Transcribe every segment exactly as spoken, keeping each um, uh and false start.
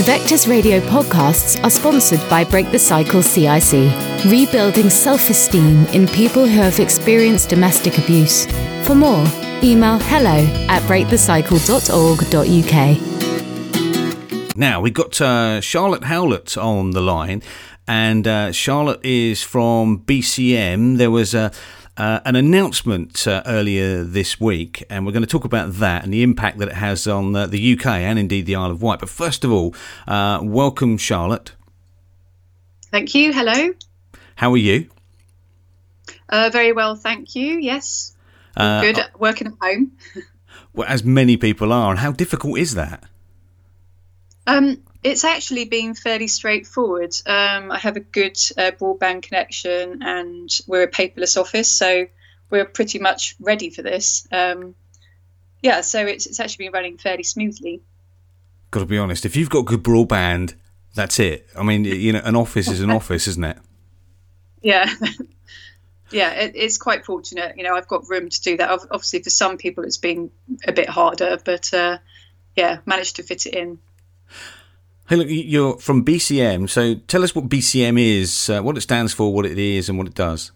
Vectors Radio podcasts are sponsored by Break the Cycle C I C, rebuilding self-esteem in people who have experienced domestic abuse. For more, email hello at break the cycle dot org dot u k. Now, we've got uh, Charlotte Howlett on the line, and uh, Charlotte is from B C M. There was a Uh, an announcement uh, earlier this week, and we're going to talk about that and the impact that it has on uh, the U K and indeed the Isle of Wight. But first of all, uh, welcome, Charlotte. Thank you. Hello. How are you? Uh, very well, thank you. Yes. Uh, Good. Uh, Working at home. Well, as many people are. And how difficult is that? Um, it's actually been fairly straightforward. Um, I have a good uh, broadband connection, and we're a paperless office, so we're pretty much ready for this. Um, yeah, so it's it's actually been running fairly smoothly. Got to be honest, if you've got good broadband, that's it. I mean, you know, an office is an office, isn't it? Yeah. Yeah, it, it's quite fortunate. You know, I've got room to do that. Obviously, for some people, it's been a bit harder, but uh, yeah, managed to fit it in. Hey, look, you're from B C M, so tell us what B C M is, uh, what it stands for, what it is, and what it does.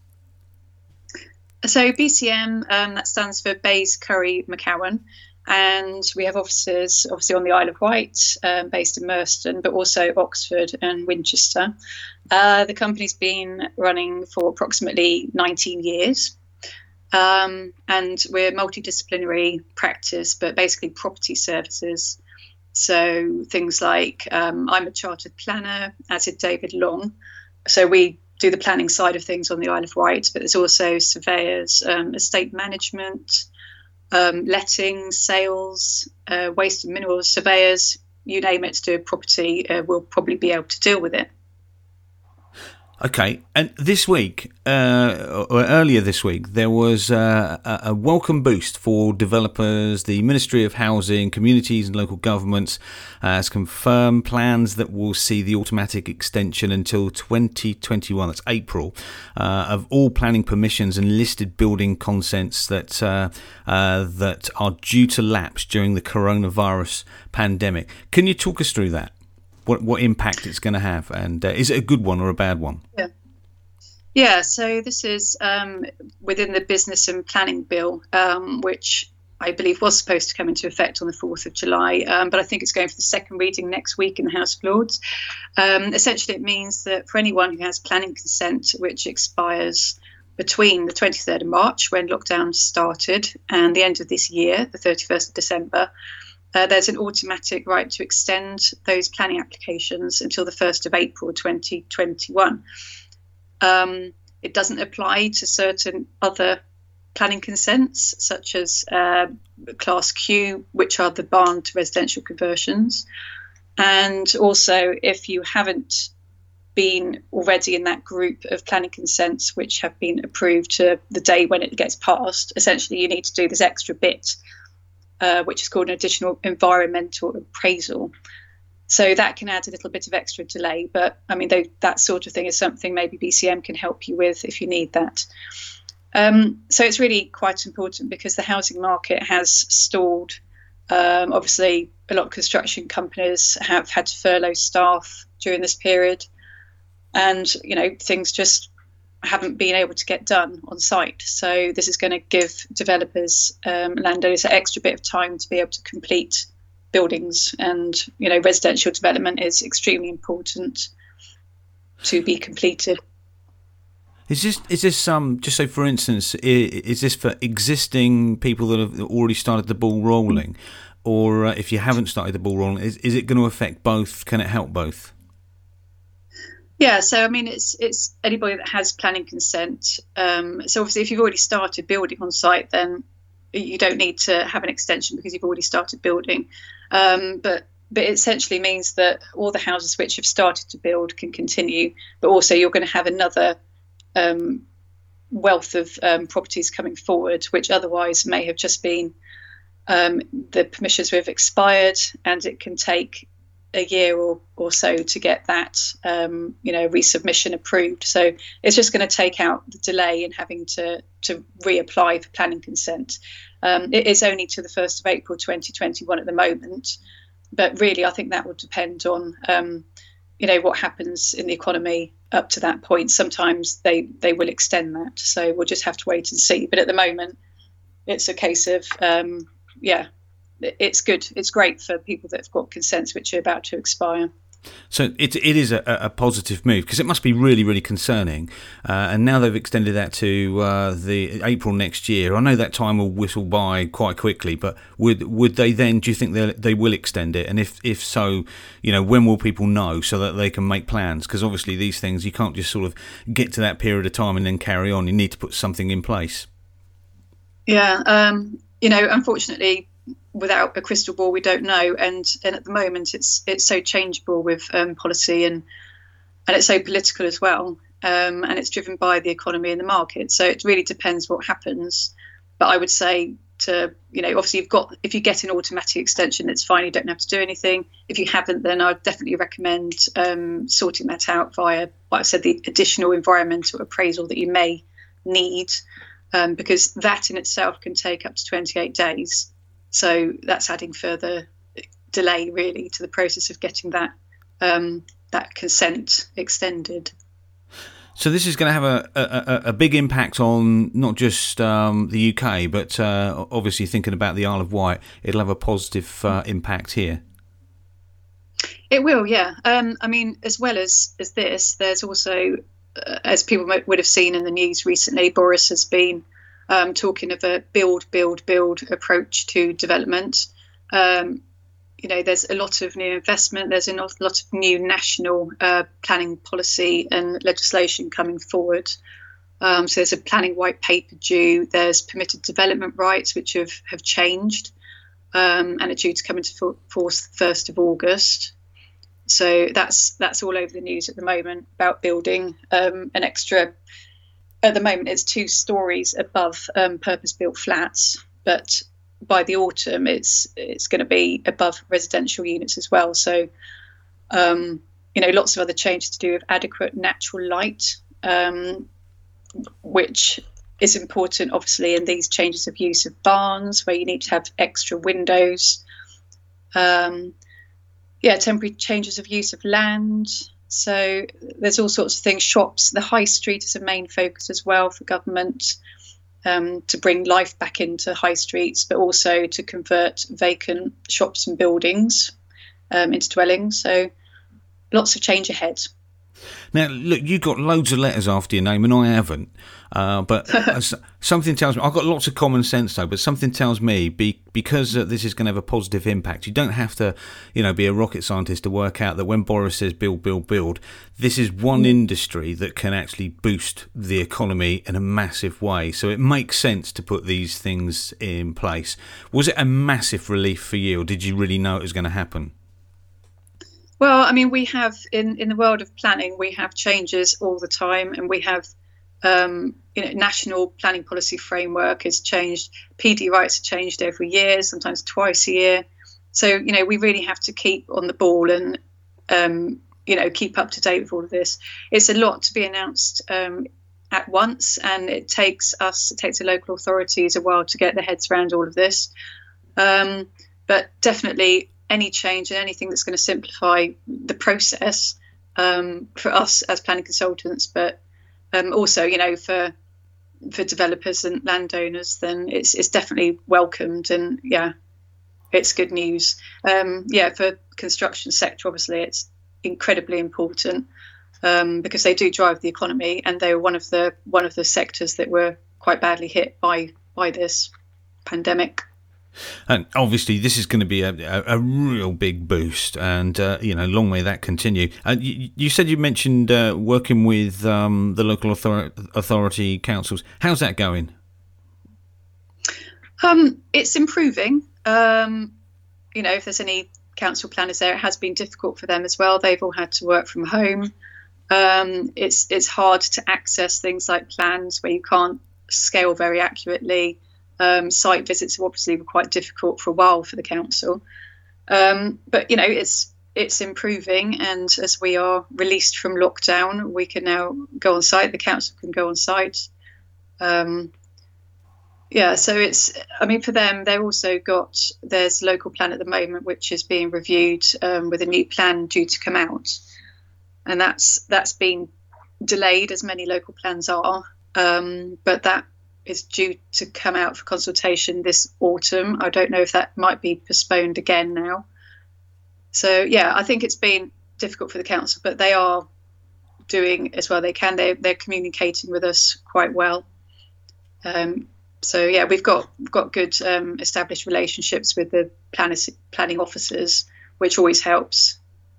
So B C M, um, that stands for Bays Curry McCowan, and we have offices obviously on the Isle of Wight, um, based in Merston, but also Oxford and Winchester. Uh, the company's been running for approximately nineteen years, um, and we're multidisciplinary practice, but basically property services. So things like um, I'm a chartered planner, as is David Long. So we do the planning side of things on the Isle of Wight, but there's also surveyors, um, estate management, um, letting, sales, uh, waste and minerals surveyors, you name it, to do a property, uh, we'll probably be able to deal with it. Okay, and this week, uh, or earlier this week, there was uh, a welcome boost for developers. The Ministry of Housing, Communities and Local Governments has confirmed plans that will see the automatic extension until twenty twenty-one, that's April, uh, of all planning permissions and listed building consents that uh, uh, that are due to lapse during the coronavirus pandemic. Can you talk us through that? What what impact it's going to have, and uh, is it a good one or a bad one? Yeah, yeah. So this is um, within the Business and Planning Bill, um, which I believe was supposed to come into effect on the fourth of July, um, but I think it's going for the second reading next week in the House of Lords. Um, essentially, it means that for anyone who has planning consent, which expires between the twenty-third of March, when lockdown started, and the end of this year, the thirty-first of December. Uh, there's an automatic right to extend those planning applications until the first of April twenty twenty-one. Um, it doesn't apply to certain other planning consents, such as uh, Class Q, which are the barn to residential conversions. And also, if you haven't been already in that group of planning consents which have been approved to the day when it gets passed, essentially you need to do this extra bit, Uh, which is called an additional environmental appraisal. So that can add a little bit of extra delay. But, I mean, they, that sort of thing is something maybe B C M can help you with if you need that. Um, so it's really quite important because the housing market has stalled. Um, obviously, a lot of construction companies have had to furlough staff during this period. And, you know, things just haven't been able to get done on site. So this is going to give developers, um, landowners, an extra bit of time to be able to complete buildings. And, you know, residential development is extremely important to be completed. Is this, is this um, just so for instance, is this for existing people that have already started the ball rolling? Or uh, if you haven't started the ball rolling, is, is it going to affect both? Can it help both? Yeah, so I mean, it's it's anybody that has planning consent. Um, so obviously, if you've already started building on site, then you don't need to have an extension because you've already started building. Um, but but it essentially means that all the houses which have started to build can continue, but also you're going to have another um, wealth of um, properties coming forward, which otherwise may have just been um, the permissions have expired, and it can take a year or, or so to get that, um, you know, resubmission approved. So it's just going to take out the delay in having to, to reapply for planning consent. Um, it is only to the first of April twenty twenty-one at the moment. but really, I think that will depend on, um, you know, what happens in the economy up to that point. Sometimes they, they will extend that. So we'll just have to wait and see. But at the moment, it's a case of, um, yeah, it's good. It's great for people that have got consents which are about to expire. So it it is a, a positive move, because it must be really, really concerning. Uh, and now they've extended that to uh, the April next year. I know that time will whistle by quite quickly, but would would they then, do you think they they will extend it? And if, if so, you know, when will people know so that they can make plans? Because obviously these things, you can't just sort of get to that period of time and then carry on. You need to put something in place. Yeah, um, you know, unfortunately, without a crystal ball, we don't know, and and at the moment it's it's so changeable with um, policy, and and it's so political as well, um, and it's driven by the economy and the market. So it really depends what happens. But I would say to, you know, obviously you've got, if you get an automatic extension, it's fine. You don't have to do anything. If you haven't, then I'd definitely recommend um, sorting that out via, like I said, the additional environmental appraisal that you may need, um, because that in itself can take up to twenty-eight days. So that's adding further delay, really, to the process of getting that um, that consent extended. So this is going to have a, a, a big impact on not just um, the U K, but uh, obviously thinking about the Isle of Wight, it'll have a positive uh, impact here. It will, yeah. Um, I mean, as well as, as this, there's also, uh, as people might, would have seen in the news recently, Boris has been Um, talking of a build, build, build approach to development. Um, you know, there's a lot of new investment. There's a lot of new national uh, planning policy and legislation coming forward. Um, so there's a planning white paper due. There's permitted development rights, which have, have changed um, and are due to come into force the first of August. So that's that's all over the news at the moment about building um, an extra. At the moment, it's two stories above um, purpose-built flats, but by the autumn, it's it's going to be above residential units as well. So, um, you know, lots of other changes to do with adequate natural light, um, which is important, obviously, in these changes of use of barns, where you need to have extra windows. Um, yeah, temporary changes of use of land. So there's all sorts of things. Shops, the high street is a main focus as well for government, um, to bring life back into high streets, but also to convert vacant shops and buildings um, into dwellings. So lots of change ahead. Now, look, you got loads of letters after your name, and I haven't. Uh, but something tells me, I've got lots of common sense though, but something tells me be, because uh, this is going to have a positive impact, you don't have to, you know, be a rocket scientist to work out that when Boris says build, build, build, this is one industry that can actually boost the economy in a massive way. So it makes sense to put these things in place. Was it a massive relief for you, or did you really know it was going to happen? Well, I mean, we have, in, in the world of planning, we have changes all the time, and we have, um, you know, national planning policy framework has changed. P D rights are changed every year, sometimes twice a year. So, you know, we really have to keep on the ball and, um, you know, keep up to date with all of this. It's a lot to be announced um, at once, and it takes us, it takes the local authorities a while to get their heads around all of this. Um, but definitely, any change and anything that's going to simplify the process um, for us as planning consultants, but um, also, you know, for for developers and landowners, then it's it's definitely welcomed, and yeah, it's good news. Um, yeah, for construction sector, obviously, it's incredibly important um, because they do drive the economy, and they were one of the one of the sectors that were quite badly hit by by this pandemic. And obviously, this is going to be a, a, a real big boost, and uh, you know, long may that continue. Uh, you, you said you mentioned uh, working with um, the local author- authority councils. How's that going? Um, it's improving. Um, you know, if there's any council planners there, it has been difficult for them as well. They've all had to work from home. Um, it's it's hard to access things like plans where you can't scale very accurately. Um, site visits obviously were quite difficult for a while for the council, um, but you know, it's it's improving, and as we are released from lockdown, we can now go on site. The council can go on site. Um, Yeah, so it's, I mean, for them, they've also got, there's local plan at the moment, which is being reviewed um, with a new plan due to come out. And that's that's been delayed, as many local plans are. Um, but that is due to come out for consultation this autumn. I don't know if that might be postponed again now. So, yeah, I think it's been difficult for the council, but they are doing as well they can. They, they're communicating with us quite well. Um, So yeah, we've got we've got good um, established relationships with the planners, planning officers, which always helps.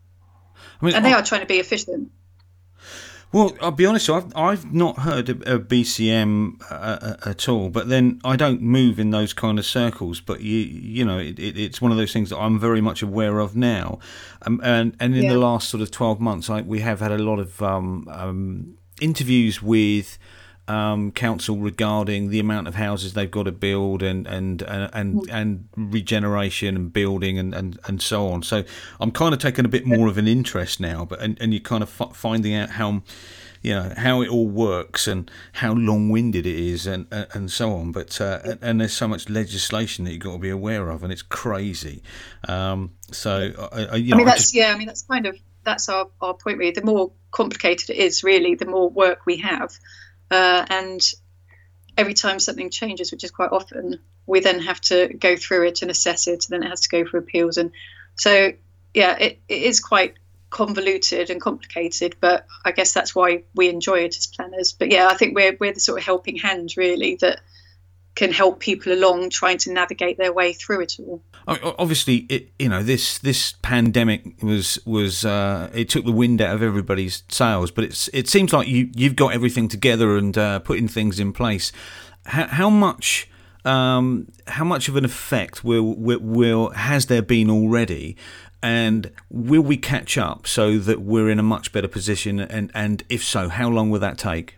I mean, and they I, are trying to be efficient. Well, I'll be honest, I've I've not heard of, of B C M uh, at all. But then I don't move in those kind of circles. But you you know, it, it, it's one of those things that I'm very much aware of now. Um, and and in yeah. the last sort of twelve months, I, we have had a lot of um, um, interviews with Um, council regarding the amount of houses they've got to build and and and and, and regeneration and building and, and, and so on. So I'm kind of taking a bit more of an interest now, but and, and you're kind of f- finding out how you know how it all works and how long-winded it is and and, and so on. But uh, and, and there's so much legislation that you've got to be aware of, and it's crazy. Um, so I, I, you know, I mean that's I just, yeah. I mean that's kind of that's our, our point really. The more complicated it is, really, the more work we have. Uh, and every time something changes, which is quite often, we then have to go through it and assess it, and then it has to go for appeals. And so, yeah, it, it is quite convoluted and complicated, but I guess that's why we enjoy it as planners. But yeah, I think we're we're the sort of helping hand, really, that can help people along trying to navigate their way through it all. Obviously, it, you know, this this pandemic was was uh, it took the wind out of everybody's sails, but it's it seems like you you've got everything together and uh, putting things in place. How, how much um, how much of an effect will, will will has there been already, and will we catch up so that we're in a much better position? And and if so, how long will that take?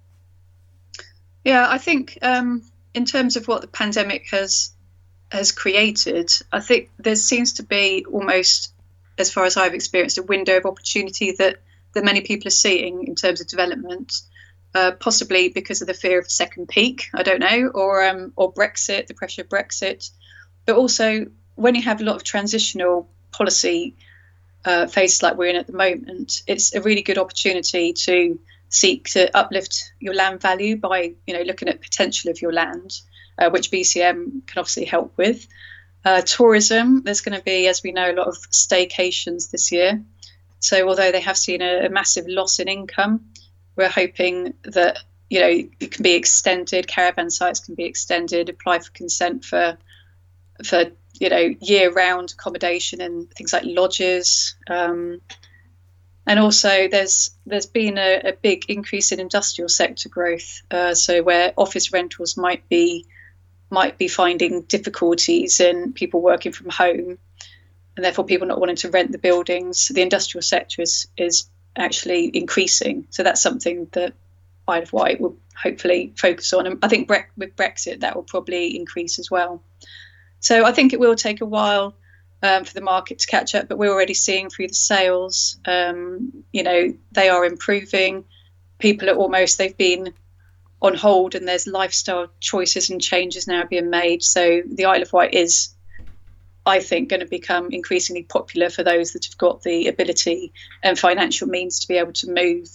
Yeah, I think. Um, In terms of what the pandemic has has created, I think there seems to be almost, as far as I've experienced, a window of opportunity that, that many people are seeing in terms of development, uh, possibly because of the fear of a second peak, I don't know, or um, or Brexit, the pressure of Brexit. But also, when you have a lot of transitional policy uh, phases like we're in at the moment, it's a really good opportunity to seek to uplift your land value by, you know, looking at potential of your land, uh, which B C M can obviously help with. Uh, tourism, there's going to be, as we know, a lot of staycations this year. So although they have seen a, a massive loss in income, we're hoping that, you know, it can be extended, caravan sites can be extended, apply for consent for, for you know, year-round accommodation and things like lodges. Um, And also, there's there's been a, a big increase in industrial sector growth. Uh, so where office rentals might be might be finding difficulties in people working from home, and therefore people not wanting to rent the buildings, the industrial sector is is actually increasing. So that's something that Isle of Wight will hopefully focus on. And I think bre- with Brexit that will probably increase as well. So I think it will take a while Um, for the market to catch up, but we're already seeing through the sales, um, you know, they are improving. People are almost, they've been on hold, and there's lifestyle choices and changes now being made. So the Isle of Wight is, I think, going to become increasingly popular for those that have got the ability and financial means to be able to move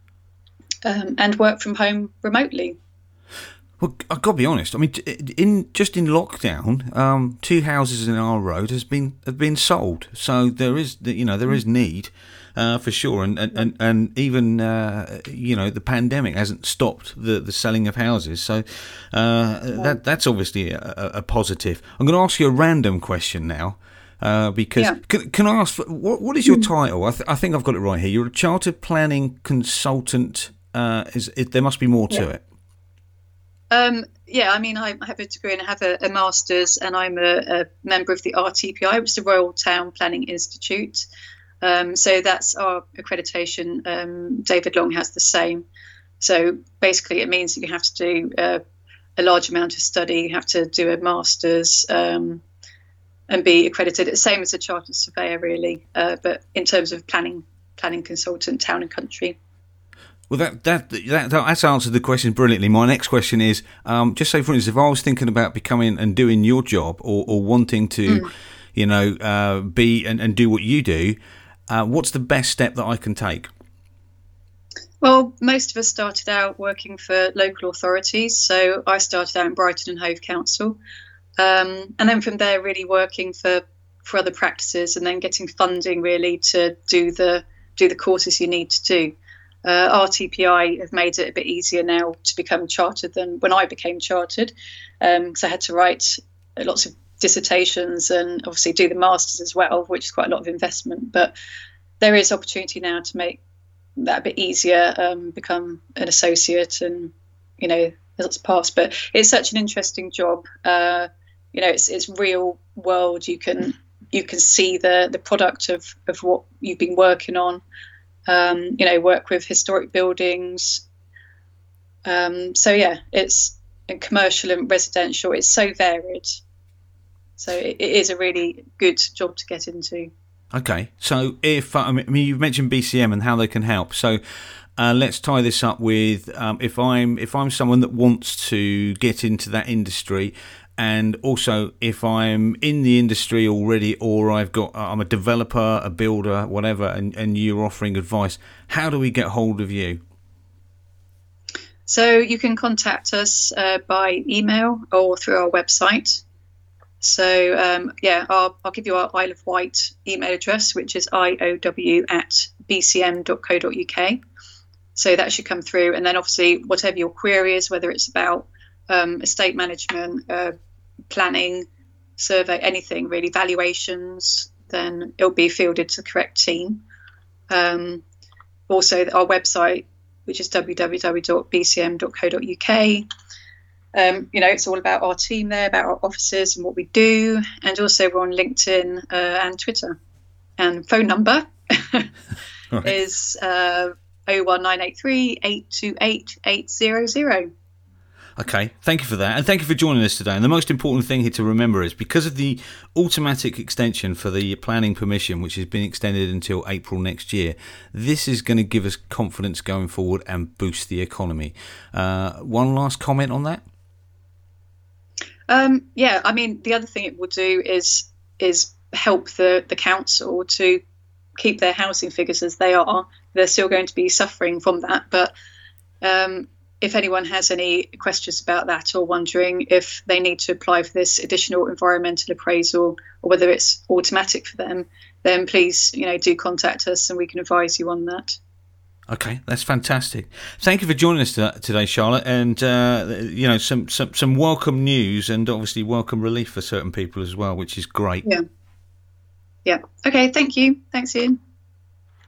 um, and work from home remotely. Well, I've got to be honest. I mean, in just in lockdown, um, two houses in our road has been have been sold. So there is, you know, there is need uh, for sure, and and and, and even uh, you know the pandemic hasn't stopped the, the selling of houses. So uh, that that's obviously a, a positive. I'm going to ask you a random question now. Uh, because yeah. can, can I ask what what is your title? I, th- I think I've got it right here. You're a chartered planning consultant. Uh, is it, there must be more to yeah. it? Um, yeah, I mean, I have a degree and I have a, a master's, and I'm a, a member of the R T P I, which is the Royal Town Planning Institute. Um, so that's our accreditation. Um, David Long has the same. So basically, it means that you have to do uh, a large amount of study. You have to do a master's um, and be accredited. It's the same as a chartered surveyor, really, uh, but in terms of planning, planning consultant, town and country. Well, that that, that that's answered the question brilliantly. My next question is, um, just say for instance, if I was thinking about becoming and doing your job, or, or wanting to, mm. you know, uh, be and, and do what you do, uh, what's the best step that I can take? Well, most of us started out working for local authorities. So I started out in Brighton and Hove Council, um, and then from there, really working for for other practices, and then getting funding really to do the do the courses you need to do. Uh, R T P I have made it a bit easier now to become chartered than when I became chartered, because um, I had to write lots of dissertations and obviously do the masters as well, which is quite a lot of investment. But there is opportunity now to make that a bit easier, um, become an associate, and you know, there's lots of paths. But it's such an interesting job. Uh, you know, it's it's real world. You can you can see the the product of of what you've been working on. Um, you know, work with historic buildings. Um, so yeah, it's commercial and residential. It's so varied. So it, it is a really good job to get into. Okay, so if I mean you've mentioned B C M and how they can help. So uh, let's tie this up with um, if I'm if I'm someone that wants to get into that industry. And also, if I'm in the industry already, or I've got, I'm a developer, a builder, whatever, and, and you're offering advice, how do we get hold of you? So you can contact us uh, by email or through our website. So um, yeah, I'll, I'll give you our Isle of Wight email address, which is I O W at b c m dot co dot u k. So that should come through. And then obviously, whatever your query is, whether it's about um, estate management, uh, planning, survey, anything really, valuations, then it'll be fielded to the correct team. Um, also, our website, which is w w w dot b c m dot co dot u k. Um, you know, it's all about our team there, about our offices and what we do. And also we're on LinkedIn uh, and Twitter. And phone number right. is uh, oh one nine eight three, eight two eight, eight zero zero. Okay, thank you for that, and thank you for joining us today. And the most important thing here to remember is, because of the automatic extension for the planning permission, which has been extended until April next year, this is going to give us confidence going forward and boost the economy. Uh, one last comment on that? Um, yeah, I mean, the other thing it will do is is help the, the council to keep their housing figures as they are. They're still going to be suffering from that, but um, if anyone has any questions about that, or wondering if they need to apply for this additional environmental appraisal, or whether it's automatic for them, then please, you know, do contact us and we can advise you on that. Okay, that's fantastic. Thank you for joining us today, Charlotte, and uh, you know, some, some some welcome news, and obviously welcome relief for certain people as well, which is great. Yeah. Yeah. Okay. Thank you. Thanks, Ian.